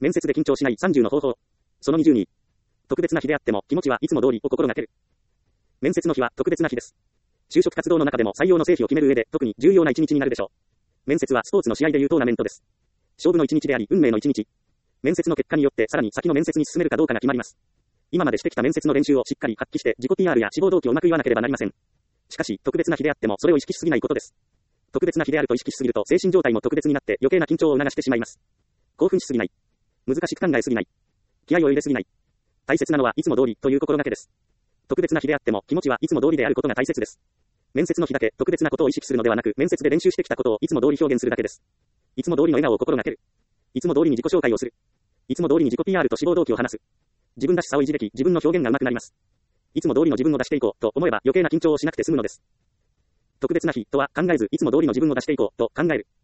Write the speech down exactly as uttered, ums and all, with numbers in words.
面接で緊張しないさんじゅうの方法。そのにじゅうに。特別な日であっても気持ちはいつも通りを心がける。面接の日は特別な日です。就職活動の中でも採用の成否を決める上で特に重要な一日になるでしょう。面接はスポーツの試合でいうトーナメントです。勝負の一日であり運命の一日。面接の結果によってさらに先の面接に進めるかどうかが決まります。今までしてきた面接の練習をしっかり発揮して自己 ピーアール や志望動機をうまく言わなければなりません。しかし特別な日であってもそれを意識しすぎないことです。特別な日であると意識しすぎると精神状態も特別になって余計な緊張を促してしまいます。興奮しすぎない。難しく考えすぎない。気合を入れすぎない。大切なのはいつも通りという心がけです。特別な日であっても気持ちはいつも通りであることが大切です。面接の日だけ特別なことを意識するのではなく面接で練習してきたことをいつも通り表現するだけです。いつも通りの笑顔を心がける。いつも通りに自己紹介をする。いつも通りに自己 ピーアール と志望動機を話す。自分らしさを維持でき自分の表現が上手くなります。いつも通りの自分を出していこうと思えば余計な緊張をしなくて済むのです。特別な日とは考えずいつも通りの自分を出していこうと考える。